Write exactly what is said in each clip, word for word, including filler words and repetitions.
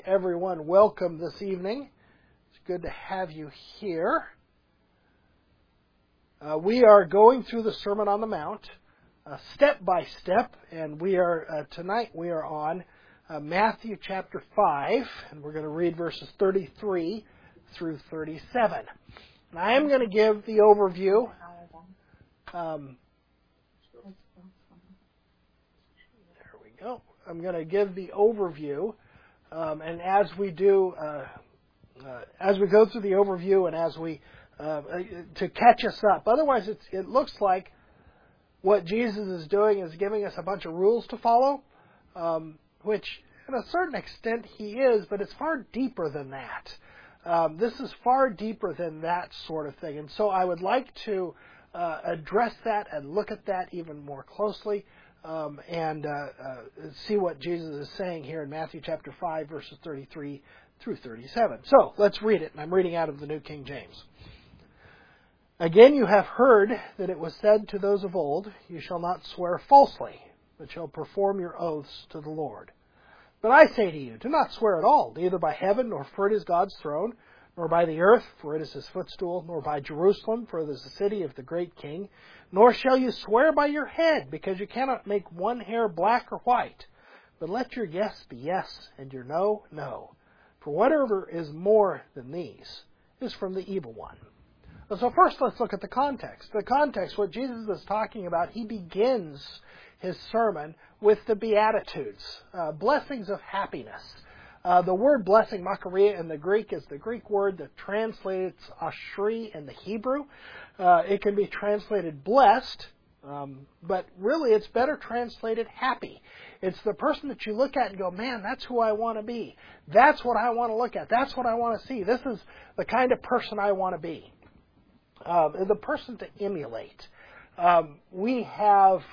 Everyone, welcome this evening. It's good to have you here. Uh, we are going through the Sermon on the Mount, uh, step by step, and we are uh, tonight we are on uh, Matthew chapter five, and we're going to read verses thirty-three through thirty-seven. And I am going to give the overview. Um, there we go. I'm going to give the overview. Um, and as we do, uh, uh, as we go through the overview and as we, uh, to catch us up, otherwise it's, it looks like what Jesus is doing is giving us a bunch of rules to follow, um, which to a certain extent he is, but it's far deeper than that. Um, this is far deeper than that sort of thing. And so I would like to uh, address that and look at that even more closely. Um, and uh, uh, see what Jesus is saying here in Matthew chapter five, verses thirty-three through thirty-seven. So, let's read it. And I'm reading out of the New King James. Again, you have heard that it was said to those of old, you shall not swear falsely, but shall perform your oaths to the Lord. But I say to you, do not swear at all, neither by heaven, nor for it is God's throne, nor by the earth, for it is his footstool, nor by Jerusalem, for it is the city of the great king. Nor shall you swear by your head, because you cannot make one hair black or white. But let your yes be yes, and your no, no. For whatever is more than these is from the evil one. So first let's look at the context. The context, what Jesus is talking about, he begins his sermon with the Beatitudes, uh, blessings of happiness. Uh, the word blessing, makaria, in the Greek is the Greek word that translates ashri in the Hebrew. Uh, it can be translated blessed, um, but really it's better translated happy. It's the person that you look at and go, man, that's who I want to be. That's what I want to look at. That's what I want to see. This is the kind of person I want to be. Um, the person to emulate. Um, we have...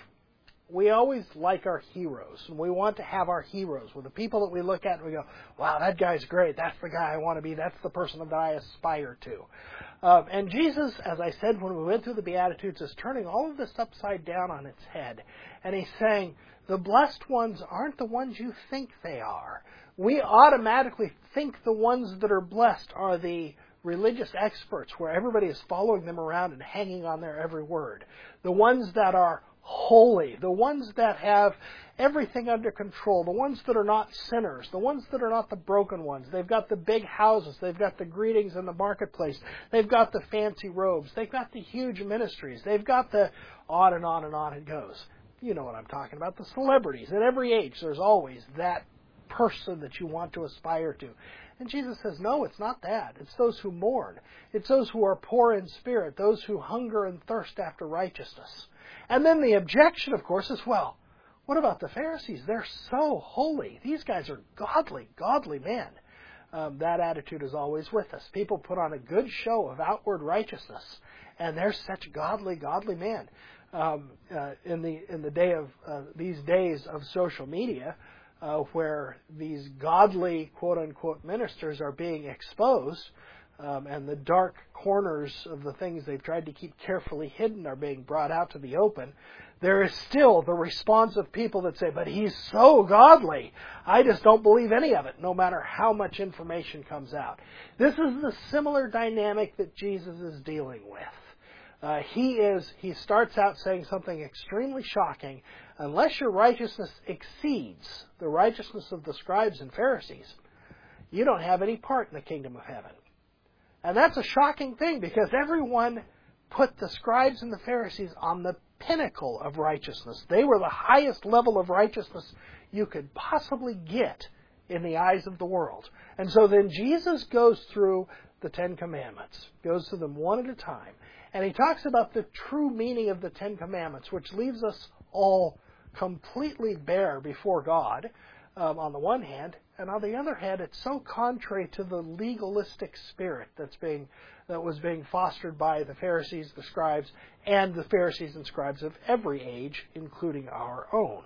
We always like our heroes, and we want to have our heroes. With the people that we look at and we go, wow, that guy's great. That's the guy I want to be. That's the person that I aspire to. Um, and Jesus, as I said when we went through the Beatitudes, is turning all of this upside down on its head. And he's saying, the blessed ones aren't the ones you think they are. We automatically think the ones that are blessed are the religious experts, where everybody is following them around and hanging on their every word. The ones that are holy, the ones that have everything under control, the ones that are not sinners, the ones that are not the broken ones. They've got the big houses, they've got the greetings in the marketplace, they've got the fancy robes, they've got the huge ministries, they've got the on and on and on it goes. You know what I'm talking about, the celebrities. At every age, there's always that person that you want to aspire to. And Jesus says, no, it's not that. It's those who mourn. It's those who are poor in spirit, those who hunger and thirst after righteousness. And then the objection, of course, is, well, what about the Pharisees? They're so holy. These guys are godly, godly men. Um, that attitude is always with us. People put on a good show of outward righteousness, and they're such godly, godly men. Um, uh, in the in the day of uh, these days of social media, uh, where these godly quote unquote ministers are being exposed. Um, and the dark corners of the things they've tried to keep carefully hidden are being brought out to the open, there is still the response of people that say, but he's so godly, I just don't believe any of it, no matter how much information comes out. This is the similar dynamic that Jesus is dealing with. Uh, he is. He starts out saying something extremely shocking. Unless your righteousness exceeds the righteousness of the scribes and Pharisees, you don't have any part in the kingdom of heaven. And that's a shocking thing, because everyone put the scribes and the Pharisees on the pinnacle of righteousness. They were the highest level of righteousness you could possibly get in the eyes of the world. And so then Jesus goes through the Ten Commandments, goes through them one at a time, and he talks about the true meaning of the Ten Commandments, which leaves us all completely bare before God, um, on the one hand, and on the other hand, it's so contrary to the legalistic spirit that's being that was being fostered by the Pharisees, the scribes, and the Pharisees and scribes of every age, including our own.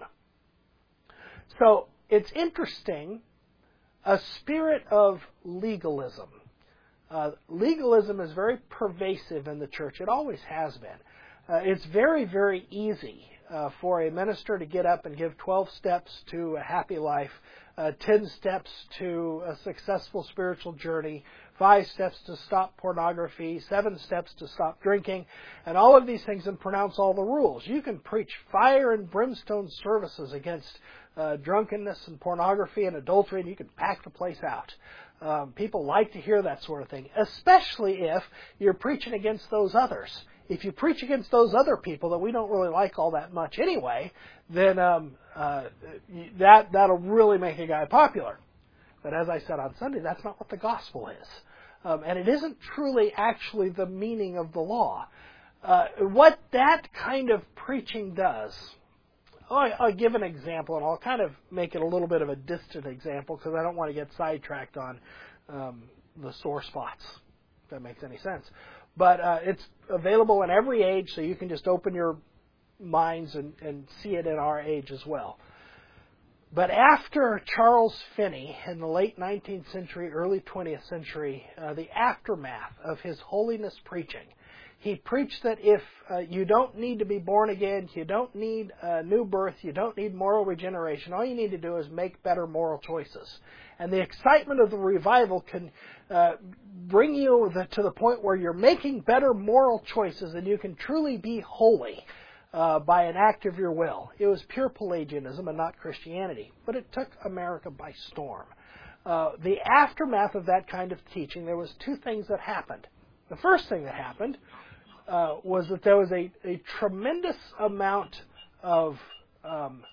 So it's interesting, a spirit of legalism. Uh, legalism is very pervasive in the church. It always has been. Uh, it's very, very easy uh, for a minister to get up and give twelve steps to a happy life uh, ten steps to a successful spiritual journey, five steps to stop pornography, seven steps to stop drinking, and all of these things, and pronounce all the rules. You can preach fire and brimstone services against uh, drunkenness and pornography and adultery, and you can pack the place out. Um, people like to hear that sort of thing, especially if you're preaching against those others. If you preach against those other people that we don't really like all that much anyway, then um, uh, that, that'll really make a guy popular. But as I said on Sunday, that's not what the gospel is. Um, and it isn't truly actually the meaning of the law. Uh, what that kind of preaching does, I'll, I'll give an example, and I'll kind of make it a little bit of a distant example because I don't want to get sidetracked on um, the sore spots, if that makes any sense. But uh, it's available in every age, so you can just open your minds and, and see it in our age as well. But after Charles Finney in the late nineteenth century, early twentieth century, uh, the aftermath of his holiness preaching, he preached that if uh, you don't need to be born again, you don't need a new birth, you don't need moral regeneration, all you need to do is make better moral choices. And the excitement of the revival can uh, bring you the, to the point where you're making better moral choices and you can truly be holy uh, by an act of your will. It was pure Pelagianism and not Christianity, but it took America by storm. Uh, the aftermath of that kind of teaching, there was two things that happened. The first thing that happened uh, was that there was a, a tremendous amount of um,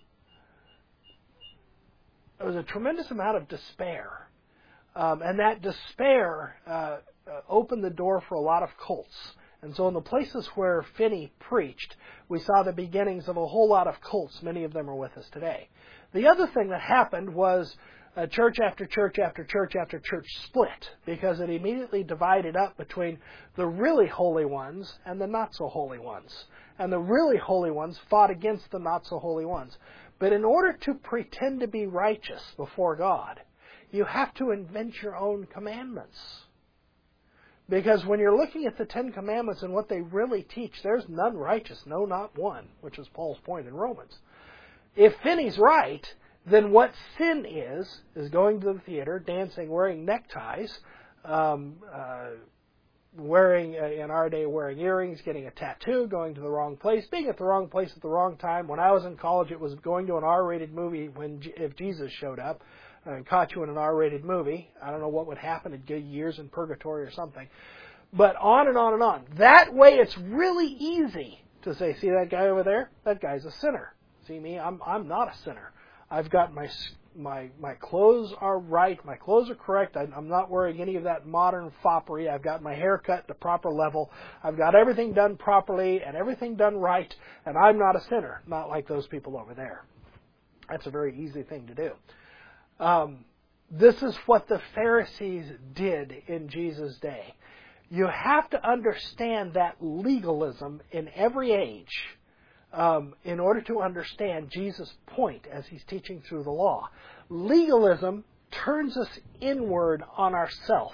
there was a tremendous amount of despair, um, and that despair uh, uh, opened the door for a lot of cults. And so in the places where Finney preached, we saw the beginnings of a whole lot of cults. Many of them are with us today. The other thing that happened was uh, church after church after church after church split, because it immediately divided up between the really holy ones and the not-so-holy ones. And the really holy ones fought against the not-so-holy ones. But in order to pretend to be righteous before God, you have to invent your own commandments. Because when you're looking at the Ten Commandments and what they really teach, there's none righteous, no, not one, which is Paul's point in Romans. If Finney's right, then what sin is, is going to the theater, dancing, wearing neckties, um, uh, wearing, uh, in our day, wearing earrings, getting a tattoo, going to the wrong place, being at the wrong place at the wrong time. When I was in college, it was going to an R-rated movie when if Jesus showed up and caught you in an R-rated movie. I don't know what would happen. It'd give you years in purgatory or something. But on and on and on. That way, it's really easy to say, see that guy over there? That guy's a sinner. See me? I'm I'm not a sinner. I've got my my my clothes are right. My clothes are correct. I, I'm not wearing any of that modern foppery. I've got my hair cut at the proper level. I've got everything done properly and everything done right. And I'm not a sinner. Not like those people over there. That's a very easy thing to do. Um, this is what the Pharisees did in Jesus' day. You have to understand that legalism in every age um, in order to understand Jesus' point as he's teaching through the law. Legalism turns us inward on ourself.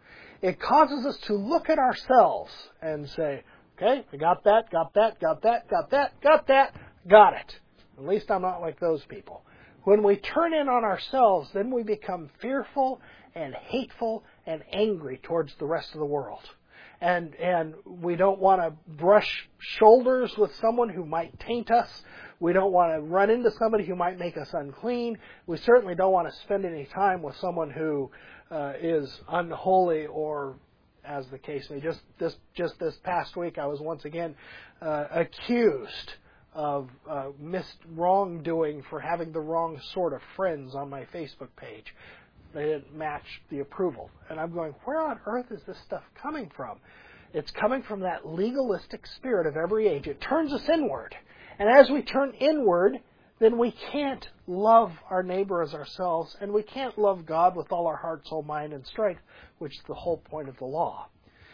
It causes us to look at ourselves and say, okay, I got that, got that, got that, got that, got that, got it. At least I'm not like those people. When we turn in on ourselves, then we become fearful and hateful and angry towards the rest of the world. And and we don't want to brush shoulders with someone who might taint us. We don't want to run into somebody who might make us unclean. We certainly don't want to spend any time with someone who uh, is unholy or, as the case may be. Just this, just this past week, I was once again uh, accused of uh, missed wrongdoing for having the wrong sort of friends on my Facebook page. They didn't match the approval. And I'm going, where on earth is this stuff coming from? It's coming from that legalistic spirit of every age. It turns us inward. And as we turn inward, then we can't love our neighbor as ourselves, and we can't love God with all our heart, soul, mind, and strength, which is the whole point of the law.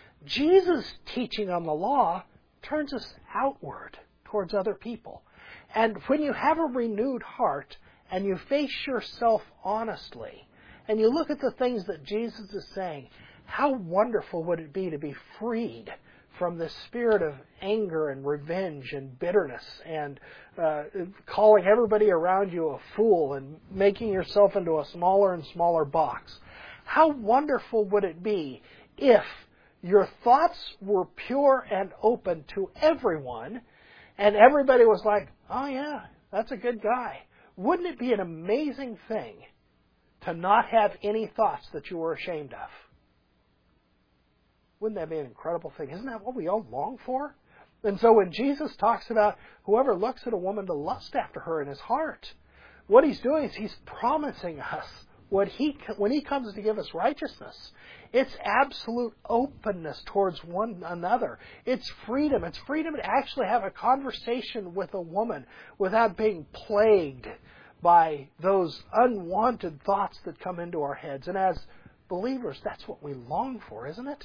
Jesus' teaching on the law turns us outward towards other people. And when you have a renewed heart and you face yourself honestly, and you look at the things that Jesus is saying, how wonderful would it be to be freed from this spirit of anger and revenge and bitterness and uh, calling everybody around you a fool and making yourself into a smaller and smaller box. How wonderful would it be if your thoughts were pure and open to everyone, and everybody was like, oh yeah, that's a good guy. Wouldn't it be an amazing thing to not have any thoughts that you were ashamed of? Wouldn't that be an incredible thing? Isn't that what we all long for? And so when Jesus talks about whoever looks at a woman to lust after her in his heart, what he's doing is he's promising us what he, when he comes to give us righteousness, it's absolute openness towards one another. It's freedom. It's freedom to actually have a conversation with a woman without being plagued by those unwanted thoughts that come into our heads. And as believers, that's what we long for, isn't it?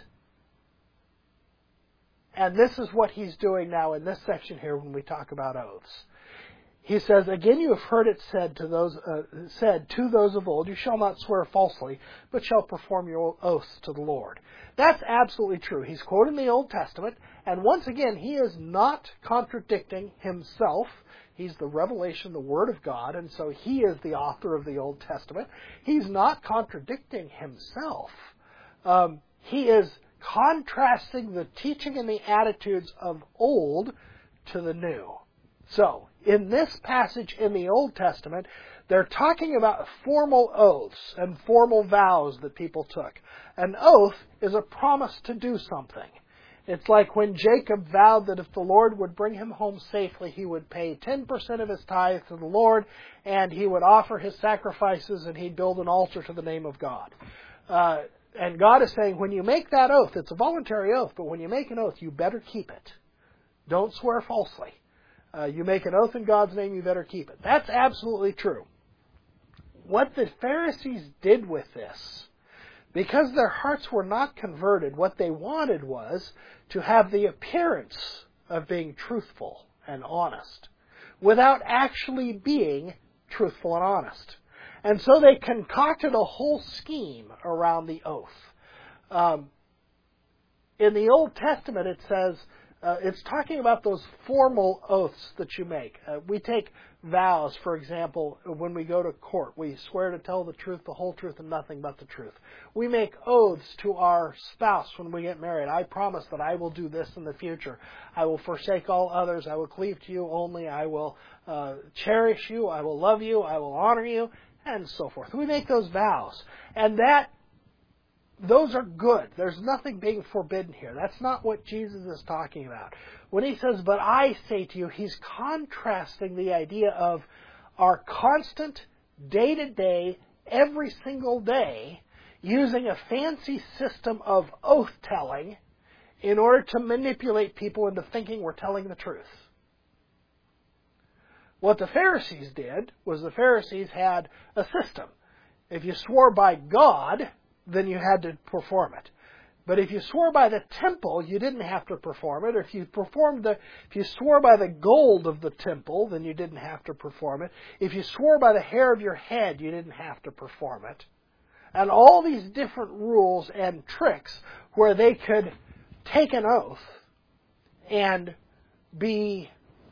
And this is what he's doing now in this section here when we talk about oaths. He says, again, you have heard it said to those uh, said to those of old, you shall not swear falsely, but shall perform your oaths to the Lord. That's absolutely true. He's quoting the Old Testament, and once again, he is not contradicting himself. He's the revelation, the Word of God, and so he is the author of the Old Testament. He's not contradicting himself. Um, he is contrasting the teaching and the attitudes of old to the new. So, in this passage in the Old Testament, they're talking about formal oaths and formal vows that people took. An oath is a promise to do something. It's like when Jacob vowed that if the Lord would bring him home safely, he would pay ten percent of his tithe to the Lord, and he would offer his sacrifices, and he'd build an altar to the name of God. Uh, and God is saying, when you make that oath, it's a voluntary oath, but when you make an oath, you better keep it. Don't swear falsely. Uh, you make an oath in God's name, you better keep it. That's absolutely true. What the Pharisees did with this, because their hearts were not converted, what they wanted was to have the appearance of being truthful and honest, without actually being truthful and honest. And so they concocted a whole scheme around the oath. Um, in the Old Testament, it says, Uh, it's talking about those formal oaths that you make. Uh, we take vows, for example, when we go to court. We swear to tell the truth, the whole truth, and nothing but the truth. We make oaths to our spouse when we get married. I promise that I will do this in the future. I will forsake all others. I will cleave to you only. I will uh, cherish you. I will love you. I will honor you, and so forth. We make those vows. And that Those are good. There's nothing being forbidden here. That's not what Jesus is talking about. When he says, but I say to you, he's contrasting the idea of our constant, day-to-day, every single day, using a fancy system of oath-telling in order to manipulate people into thinking we're telling the truth. What the Pharisees did was the Pharisees had a system. If you swore by God, then you had to perform it. But if you swore by the temple, you didn't have to perform it. Or if you performed the, if you swore by the gold of the temple, then you didn't have to perform it. If you swore by the hair of your head, you didn't have to perform it. And all these different rules and tricks where they could take an oath and be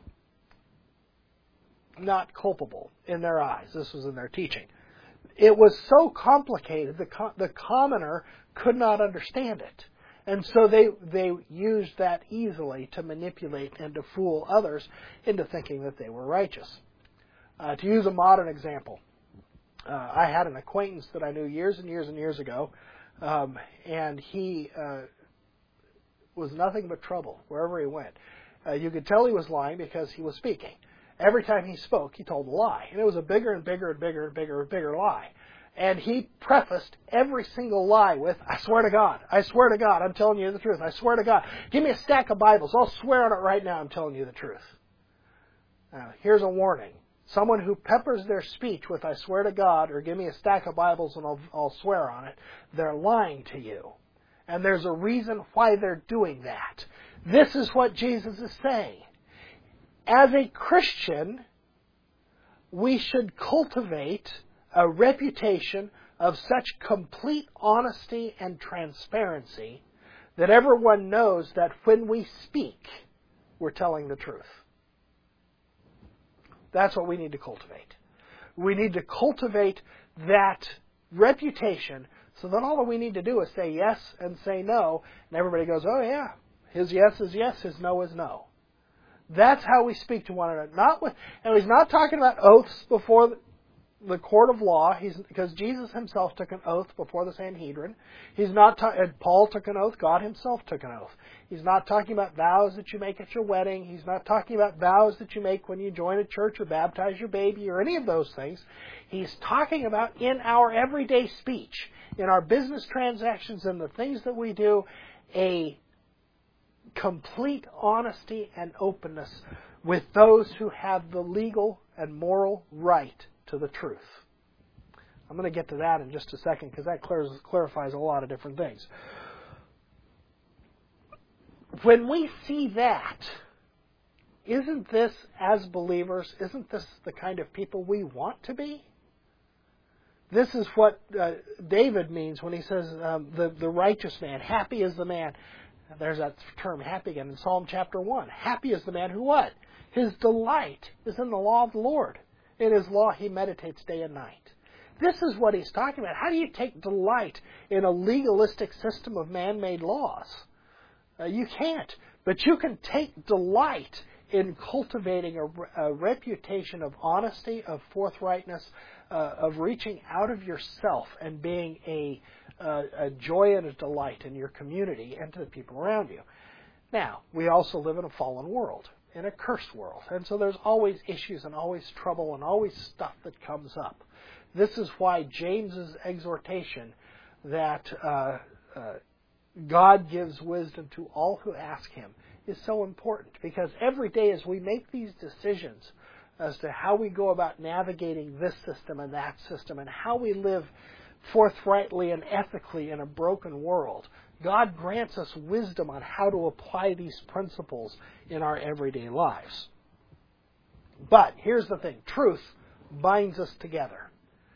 not culpable in their eyes. This was in their teaching. It was so complicated, the co- the commoner could not understand it. And so they, they used that easily to manipulate and to fool others into thinking that they were righteous. Uh, to use a modern example, uh, I had an acquaintance that I knew years and years and years ago, um, and he uh, was nothing but trouble wherever he went. Uh, you could tell he was lying because he was speaking. Every time he spoke, he told a lie. And it was a bigger and bigger and bigger and bigger and bigger lie. And he prefaced every single lie with, I swear to God, I swear to God, I'm telling you the truth. I swear to God. Give me a stack of Bibles. I'll swear on it right now, I'm telling you the truth. Now, here's a warning. Someone who peppers their speech with, I swear to God, or give me a stack of Bibles and I'll, I'll swear on it, they're lying to you. And there's a reason why they're doing that. This is what Jesus is saying. As a Christian, we should cultivate a reputation of such complete honesty and transparency that everyone knows that when we speak, we're telling the truth. That's what we need to cultivate. We need to cultivate that reputation so that all that we need to do is say yes and say no, and everybody goes, oh yeah, his yes is yes, his no is no. That's how we speak to one another. Not with, and he's not talking about oaths before the, the court of law, he's, because Jesus himself took an oath before the Sanhedrin. He's not ta- and Paul took an oath, God himself took an oath. He's not talking about vows that you make at your wedding. He's not talking about vows that you make when you join a church or baptize your baby or any of those things. He's talking about in our everyday speech, in our business transactions and the things that we do, a complete honesty and openness with those who have the legal and moral right to the truth. I'm going to get to that in just a second because that clarifies a lot of different things. When we see that, isn't this, as believers, isn't this the kind of people we want to be? This is what uh, David means when he says um, the, the righteous man, happy is the man. There's that term, happy again, in Psalm chapter one. Happy is the man who what? His delight is in the law of the Lord. In his law he meditates day and night. This is what he's talking about. How do you take delight in a legalistic system of man-made laws? Uh, you can't. But you can take delight in cultivating a, a reputation of honesty, of forthrightness, uh, of reaching out of yourself and being a, uh, a joy and a delight in your community and to the people around you. Now, we also live in a fallen world, in a cursed world. And so there's always issues and always trouble and always stuff that comes up. This is why James's exhortation that uh, uh, God gives wisdom to all who ask him is so important, because every day as we make these decisions as to how we go about navigating this system and that system and how we live forthrightly and ethically in a broken world, God grants us wisdom on how to apply these principles in our everyday lives. But here's the thing. Truth binds us together.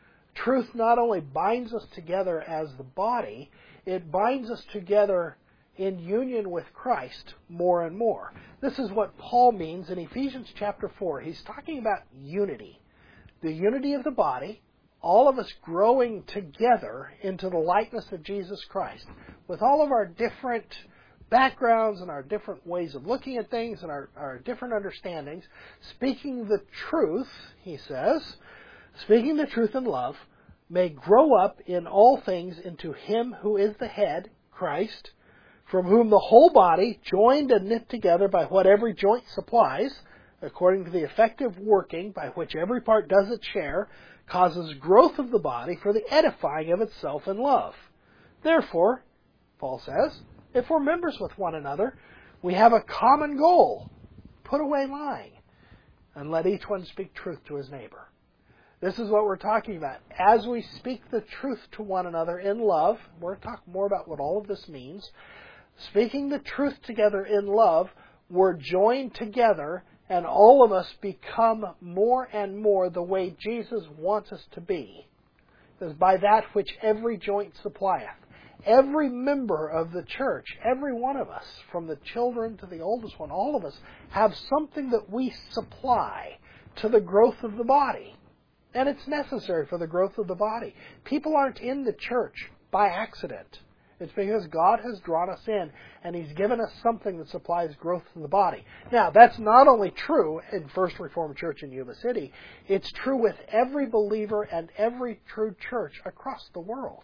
Truth not only binds us together as the body, it binds us together in union with Christ more and more. This is what Paul means in Ephesians chapter four. He's talking about unity. The unity of the body, all of us growing together into the likeness of Jesus Christ, with all of our different backgrounds and our different ways of looking at things and our, our different understandings, speaking the truth, he says, speaking the truth in love, may grow up in all things into him who is the head, Christ, from whom the whole body, joined and knit together by what every joint supplies, according to the effective working by which every part does its share, causes growth of the body for the edifying of itself in love. Therefore, Paul says, if we're members with one another, we have a common goal. Put away lying, and let each one speak truth to his neighbor. This is what we're talking about. As we speak the truth to one another in love, we're going to talk more about what all of this means. Speaking the truth together in love, we're joined together, and all of us become more and more the way Jesus wants us to be. It says, by that which every joint supplieth. Every member of the church, every one of us, from the children to the oldest one, all of us have something that we supply to the growth of the body. And it's necessary for the growth of the body. People aren't in the church by accident. It's because God has drawn us in, and He's given us something that supplies growth in the body. Now, that's not only true in First Reformed Church in Yuba City, it's true with every believer and every true church across the world.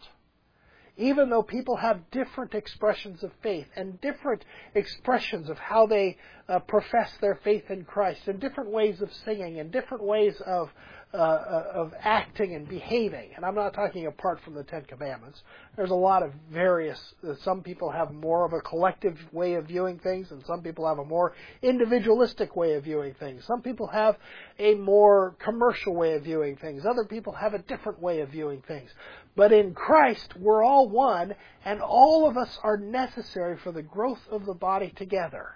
Even though people have different expressions of faith and different expressions of how they uh, profess their faith in Christ, and different ways of singing, and different ways of uh, of acting and behaving. And I'm not talking apart from the Ten Commandments. There's a lot of various, uh, some people have more of a collective way of viewing things, and some people have a more individualistic way of viewing things. Some people have a more commercial way of viewing things. Other people have a different way of viewing things. But in Christ, we're all one, and all of us are necessary for the growth of the body together,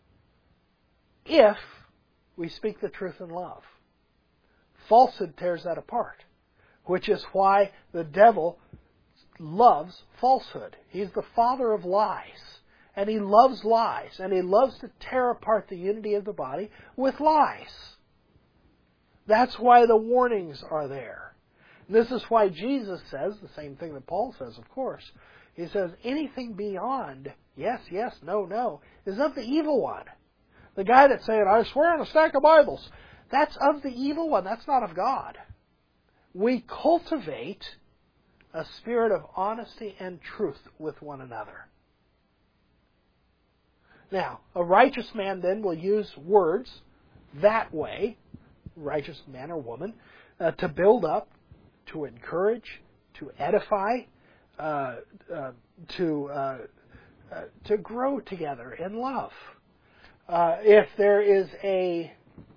if we speak the truth in love. Falsehood tears that apart, which is why the devil loves falsehood. He's the father of lies. And he loves lies. And he loves to tear apart the unity of the body with lies. That's why the warnings are there. This is why Jesus says, the same thing that Paul says, of course. He says, anything beyond yes, yes, no, no, is of the evil one. The guy that's saying, I swear on a stack of Bibles, that's of the evil one. That's not of God. We cultivate a spirit of honesty and truth with one another. Now, a righteous man then will use words that way, righteous man or woman, uh, to build up, to encourage, to edify, uh, uh, to uh, uh, to grow together in love. Uh, if there is a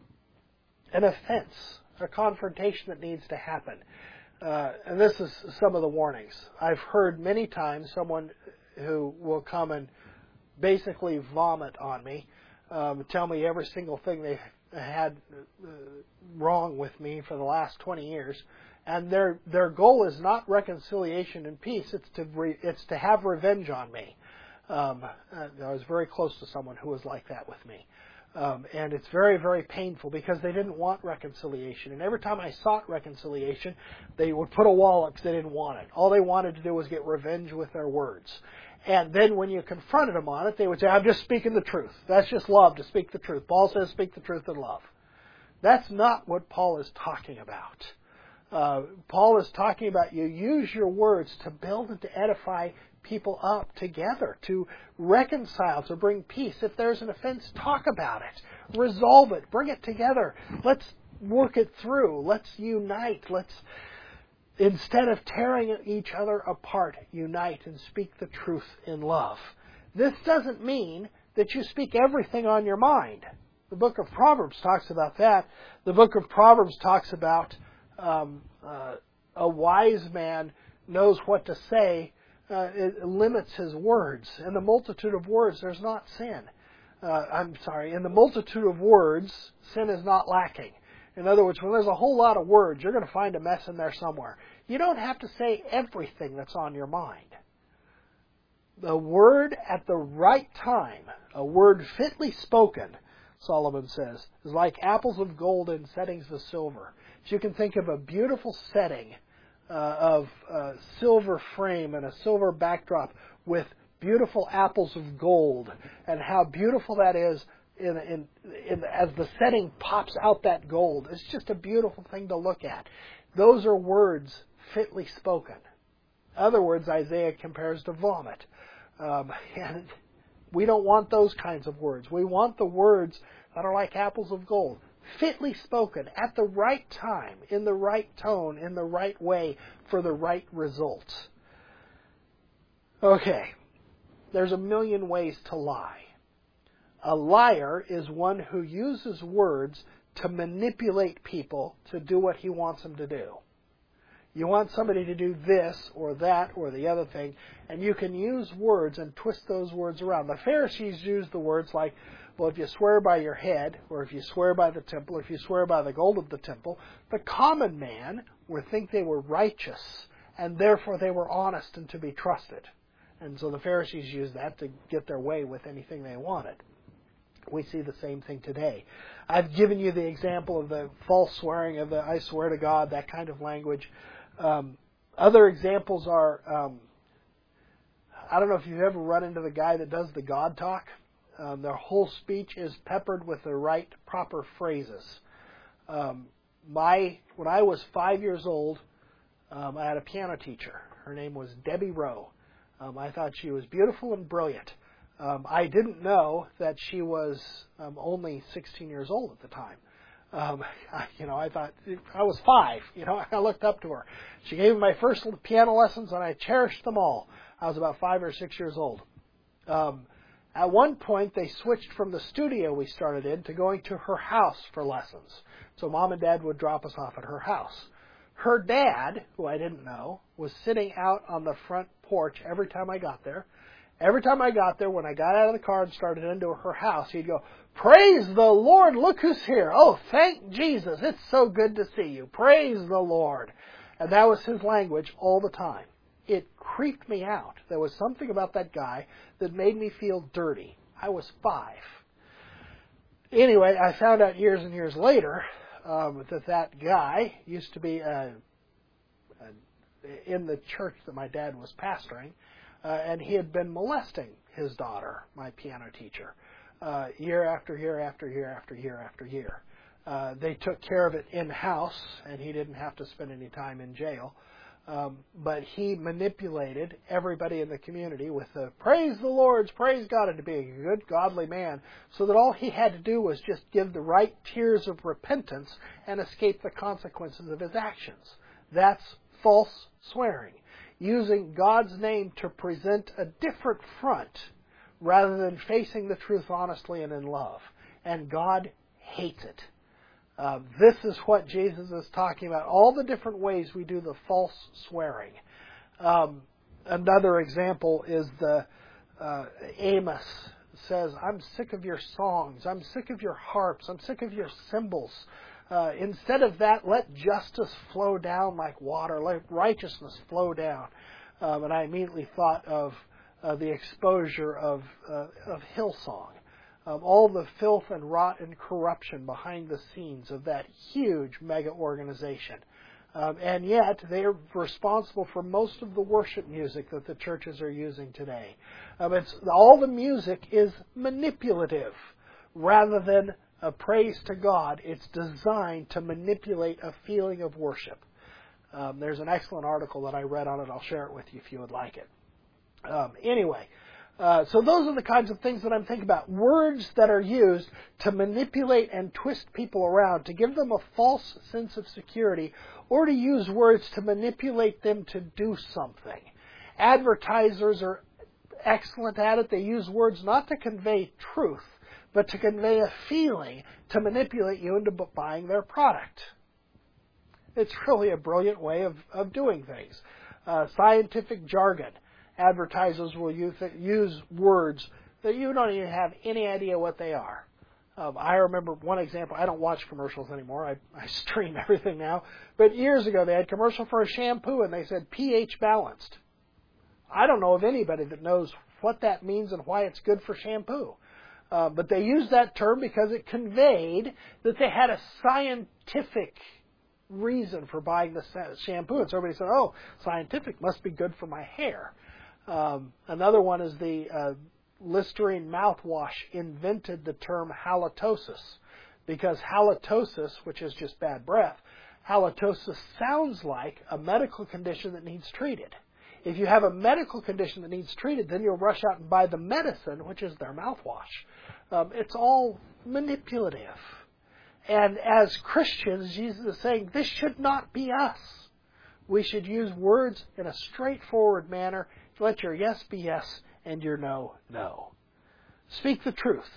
an offense, a confrontation that needs to happen, uh, and this is some of the warnings. I've heard many times someone who will come and basically vomit on me, um, tell me every single thing they had uh, wrong with me for the last twenty years, and their their goal is not reconciliation and peace. It's to re, it's to have revenge on me. Um, I was very close to someone who was like that with me, um, and it's very very painful because they didn't want reconciliation. And every time I sought reconciliation, they would put a wall up because they didn't want it. All they wanted to do was get revenge with their words. And then when you confronted them on it, they would say, I'm just speaking the truth. That's just love to speak the truth. Paul says speak the truth in love. That's not what Paul is talking about. Uh, Paul is talking about you use your words to build and to edify people up together, to reconcile, to bring peace. If there's an offense, talk about it. Resolve it. Bring it together. Let's work it through. Let's unite. Let's Instead of tearing each other apart, unite and speak the truth in love. This doesn't mean that you speak everything on your mind. The book of Proverbs talks about that. The book of Proverbs talks about um, uh, a wise man knows what to say. Uh, it limits his words. In the multitude of words, there's not sin. Uh, I'm sorry. In the multitude of words, sin is not lacking. In other words, when there's a whole lot of words, you're going to find a mess in there somewhere. You don't have to say everything that's on your mind. The word at the right time, a word fitly spoken, Solomon says, is like apples of gold in settings of silver. So you can think of a beautiful setting uh, of uh, silver frame and a silver backdrop with beautiful apples of gold, and how beautiful that is. In, in, in, as the setting pops out that gold. It's just a beautiful thing to look at. Those are words fitly spoken. In other words, Isaiah compares to vomit. Um, and we don't want those kinds of words. We want the words that are like apples of gold. Fitly spoken, at the right time, in the right tone, in the right way, for the right results. Okay, there's a million ways to lie. A liar is one who uses words to manipulate people to do what he wants them to do. You want somebody to do this or that or the other thing, and you can use words and twist those words around. The Pharisees used the words like, well, if you swear by your head, or if you swear by the temple, or if you swear by the gold of the temple, the common man would think they were righteous, and therefore they were honest and to be trusted. And so the Pharisees used that to get their way with anything they wanted. We see the same thing today. I've given you the example of the false swearing, of the I swear to God, that kind of language. Um, other examples are, um, I don't know if you've ever run into the guy that does the God talk. Um, their whole speech is peppered with the right, proper phrases. Um, my when I was five years old, um, I had a piano teacher. Her name was Debbie Rowe. Um, I thought she was beautiful and brilliant. Um, I didn't know that she was um, only sixteen years old at the time. Um, I, you know, I thought I was five. You know, I looked up to her. She gave me my first piano lessons, and I cherished them all. I was about five or six years old. Um, at one point, they switched from the studio we started in to going to her house for lessons. So Mom and Dad would drop us off at her house. Her dad, who I didn't know, was sitting out on the front porch every time I got there. Every time I got there, when I got out of the car and started into her house, he'd go, "Praise the Lord, look who's here. Oh, thank Jesus, it's so good to see you. Praise the Lord." And that was his language all the time. it creeped me out. There was something about that guy that made me feel dirty. I was five. Anyway, I found out years and years later um, that that guy used to be uh, uh, in the church that my dad was pastoring, uh, and he had been molesting his daughter, my piano teacher, uh, year after year after year after year after year. Uh, they took care of it in-house, and he didn't have to spend any time in jail. Um, but he manipulated everybody in the community with the praise the Lord, praise God, and to be a good, godly man, so that all he had to do was just give the right tears of repentance and escape the consequences of his actions. That's false swearing, using God's name to present a different front rather than facing the truth honestly and in love. And God hates it. Uh, this is what Jesus is talking about, all the different ways we do the false swearing. Um, another example is the uh, Amos says, I'm sick of your songs, I'm sick of your harps, I'm sick of your cymbals. Uh, instead of that, let justice flow down like water, let righteousness flow down. Um, and I immediately thought of uh, the exposure of, uh, of Hillsong. Um, all the filth and rot and corruption behind the scenes of that huge mega organization. Um, and yet, they are responsible for most of the worship music that the churches are using today. Um, it's, all the music is manipulative rather than a praise to God. It's designed to manipulate a feeling of worship. Um, there's an excellent article that I read on it. I'll share it with you if you would like it. Um, anyway. Uh, so those are the kinds of things that I'm thinking about. Words that are used to manipulate and twist people around, to give them a false sense of security, or to use words to manipulate them to do something. Advertisers are excellent at it. They use words not to convey truth, but to convey a feeling, to manipulate you into buying their product. It's really a brilliant way of, of doing things. Uh, scientific jargon. Advertisers will use, use words that you don't even have any idea what they are. Um, I remember one example. I don't watch commercials anymore. I, I stream everything now. But years ago, they had a commercial for a shampoo, and they said pH balanced. I don't know of anybody that knows what that means and why it's good for shampoo. Uh, but they used that term because it conveyed that they had a scientific reason for buying the shampoo. And so everybody said, oh, scientific must be good for my hair. Um, another one is the uh, Listerine mouthwash invented the term halitosis, because halitosis, which is just bad breath, halitosis sounds like a medical condition that needs treated. If you have a medical condition that needs treated, then you'll rush out and buy the medicine, which is their mouthwash. Um, it's all manipulative. And as Christians, Jesus is saying, this should not be us. We should use words in a straightforward manner. Let your yes be yes and your no, no. Speak the truth.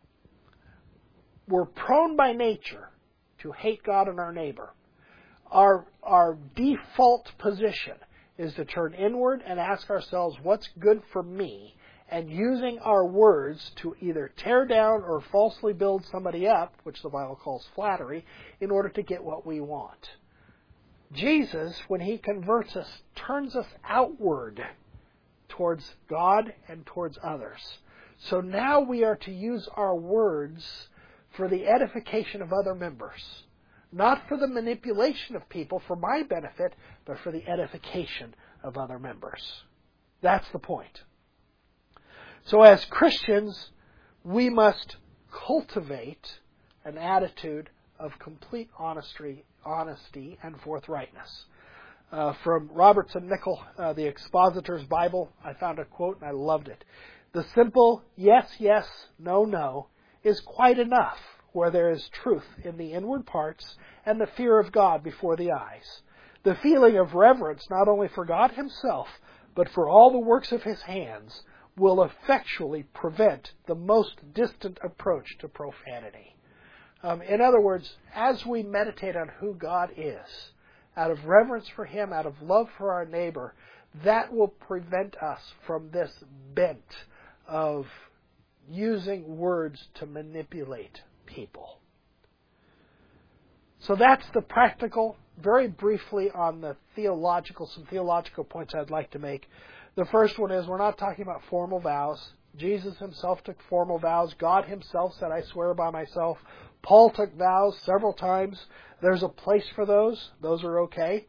We're prone by nature to hate God and our neighbor. Our, our default position is to turn inward and ask ourselves what's good for me, and using our words to either tear down or falsely build somebody up, which the Bible calls flattery, in order to get what we want. Jesus, when He converts us, turns us outward towards God and towards others. So now we are to use our words for the edification of other members. Not for the manipulation of people for my benefit, but for the edification of other members. That's the point. So as Christians, we must cultivate an attitude of complete honesty, honesty and forthrightness. Uh, from Robertson Nichol, uh, the Expositor's Bible, I found a quote and I loved it. The simple yes, yes, no, no is quite enough where there is truth in the inward parts and the fear of God before the eyes. The feeling of reverence not only for God Himself, but for all the works of His hands will effectually prevent the most distant approach to profanity. Um, in other words, as we meditate on who God is, out of reverence for Him, out of love for our neighbor, that will prevent us from this bent of using words to manipulate people. So that's the practical very briefly on the theological, some theological points I'd like to make. The first one is we're not talking about formal vows. Jesus himself took formal vows. God himself said, I swear by myself. Paul took vows several times. There's a place for those. Those are okay.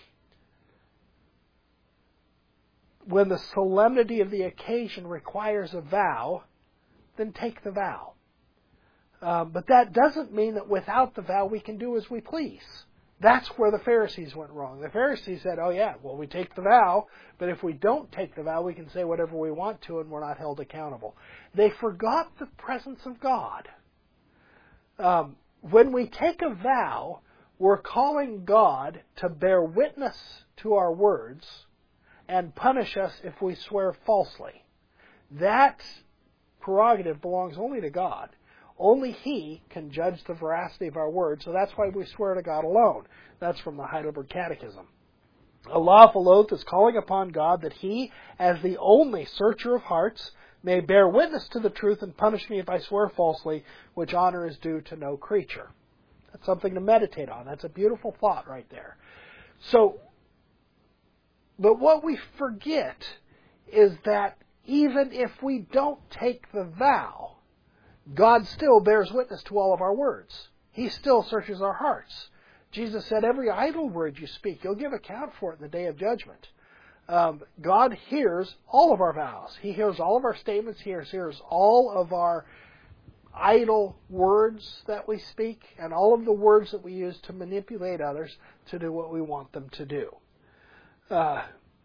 When the solemnity of the occasion requires a vow, then take the vow. Um, but that doesn't mean that without the vow we can do as we please. That's where the Pharisees went wrong. The Pharisees said, oh yeah, well we take the vow, but if we don't take the vow we can say whatever we want to and we're not held accountable. They forgot the presence of God. Um, when we take a vow, we're calling God to bear witness to our words and punish us if we swear falsely. That prerogative belongs only to God. Only He can judge the veracity of our words, so that's why we swear to God alone. That's from the Heidelberg Catechism. A lawful oath is calling upon God that He, as the only searcher of hearts, may bear witness to the truth and punish me if I swear falsely, which honor is due to no creature. That's something to meditate on. That's a beautiful thought right there. So, but what we forget is that even if we don't take the vow, God still bears witness to all of our words. He still searches our hearts. Jesus said, every idle word you speak, you'll give account for it in the day of judgment. Um, God hears all of our vows. He hears all of our statements. He hears all of our idle words that we speak and all of the words that we use to manipulate others to do what we want them to do. Uh,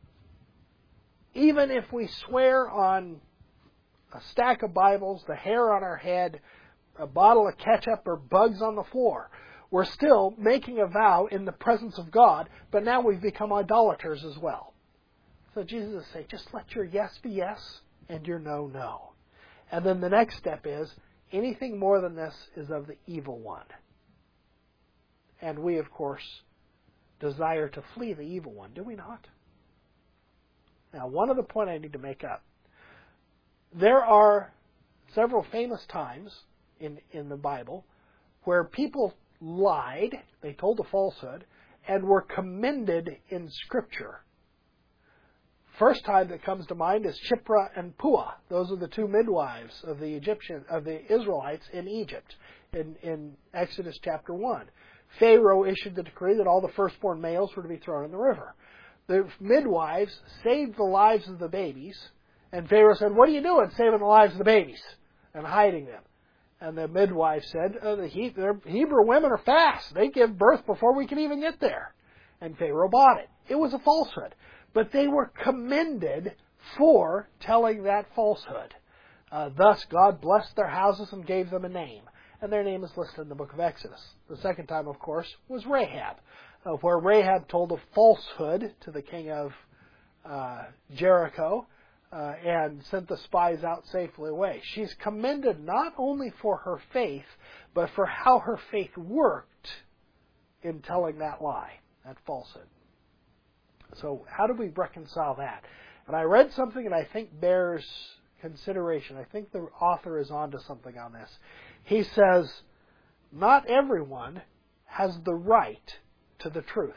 even if we swear on a stack of Bibles, the hair on our head, a bottle of ketchup, or bugs on the floor, we're still making a vow in the presence of God, but now we've become idolaters as well. So Jesus will say, just let your yes be yes and your no, no. And then the next step is, anything more than this is of the evil one. And we, of course, desire to flee the evil one, do we not? Now, one other point I need to make up. There are several famous times in, in the Bible where people lied, they told a falsehood, and were commended in Scripture. First time that comes to mind is Shiphrah and Puah. Those are the two midwives of the Egyptian of the Israelites in Egypt in, in Exodus chapter one. Pharaoh issued the decree that all the firstborn males were to be thrown in the river. The midwives saved the lives of the babies, and Pharaoh said, what are you doing saving the lives of the babies and hiding them? And the midwife said, uh, the he- Hebrew women are fast. They give birth before we can even get there. And Pharaoh bought it. It was a falsehood. But they were commended for telling that falsehood. Uh, thus, God blessed their houses and gave them a name. And their name is listed in the book of Exodus. The second time, of course, was Rahab, uh, where Rahab told a falsehood to the king of uh, Jericho uh, and sent the spies out safely away. She's commended not only for her faith, but for how her faith worked in telling that lie, that falsehood. So how do we reconcile that? And I read something that I think bears consideration. I think the author is onto something on this. He says, not everyone has the right to the truth.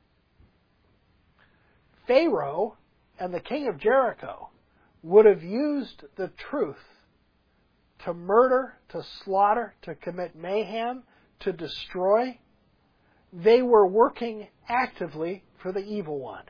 Pharaoh and the king of Jericho would have used the truth to murder, to slaughter, to commit mayhem, to destroy. They were working actively for the evil one.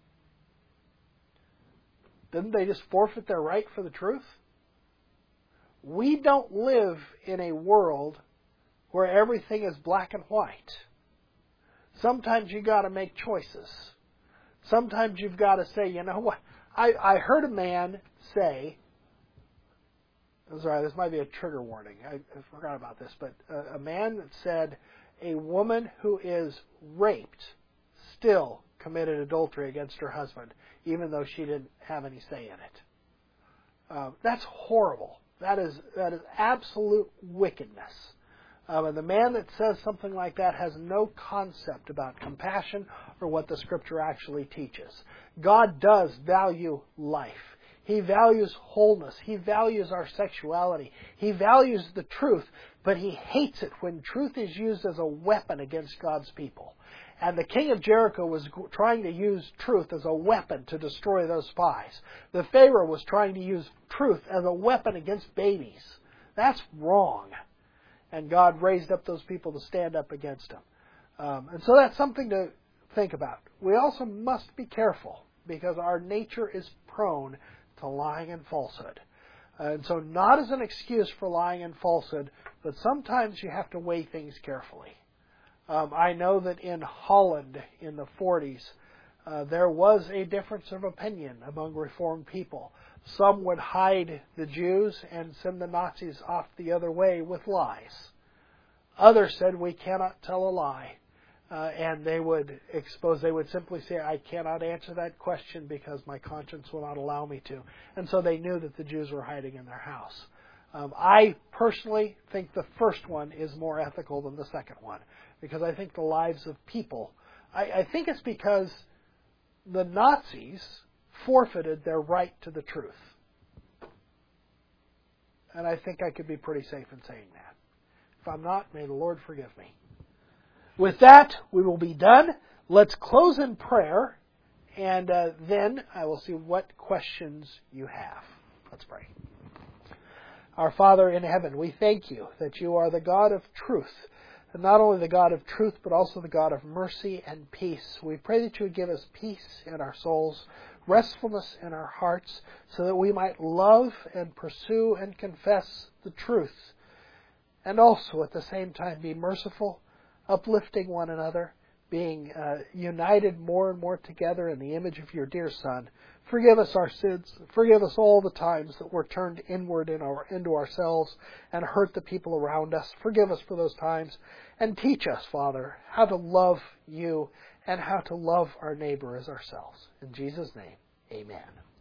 Didn't they just forfeit their right for the truth? We don't live in a world where everything is black and white. Sometimes you got to make choices. Sometimes you've got to say, you know what? I, I heard a man say, I'm sorry, this might be a trigger warning. I, I forgot about this, but a, a man that said, a woman who is raped still committed adultery against her husband, even though she didn't have any say in it. Uh, that's horrible. That is that is absolute wickedness. Um, and the man that says something like that has no concept about compassion or what the Scripture actually teaches. God does value life. He values wholeness. He values our sexuality. He values the truth, but He hates it when truth is used as a weapon against God's people. And the king of Jericho was trying to use truth as a weapon to destroy those spies. The Pharaoh was trying to use truth as a weapon against babies. That's wrong. And God raised up those people to stand up against him. Um, and so that's something to think about. We also must be careful because our nature is prone to lying and falsehood. And so not as an excuse for lying and falsehood, but sometimes you have to weigh things carefully. Um, I know that in Holland in the forties, uh, there was a difference of opinion among Reformed people. Some would hide the Jews and send the Nazis off the other way with lies. Others said, we cannot tell a lie. Uh, and they would expose, they would simply say, I cannot answer that question because my conscience will not allow me to. And so they knew that the Jews were hiding in their house. Um, I personally think the first one is more ethical than the second one because I think the lives of people, I, I think it's because the Nazis forfeited their right to the truth. And I think I could be pretty safe in saying that. If I'm not, may the Lord forgive me. With that, we will be done. Let's close in prayer, and uh, then I will see what questions you have. Let's pray. Our Father in heaven, we thank you that you are the God of truth, and not only the God of truth, but also the God of mercy and peace. We pray that you would give us peace in our souls, restfulness in our hearts, so that we might love and pursue and confess the truth, and also at the same time be merciful, uplifting one another, being uh, united more and more together in the image of your dear Son. Forgive us our sins. Forgive us all the times that we're turned inward in our, into ourselves and hurt the people around us. Forgive us for those times. And teach us, Father, how to love you and how to love our neighbor as ourselves. In Jesus' name, amen.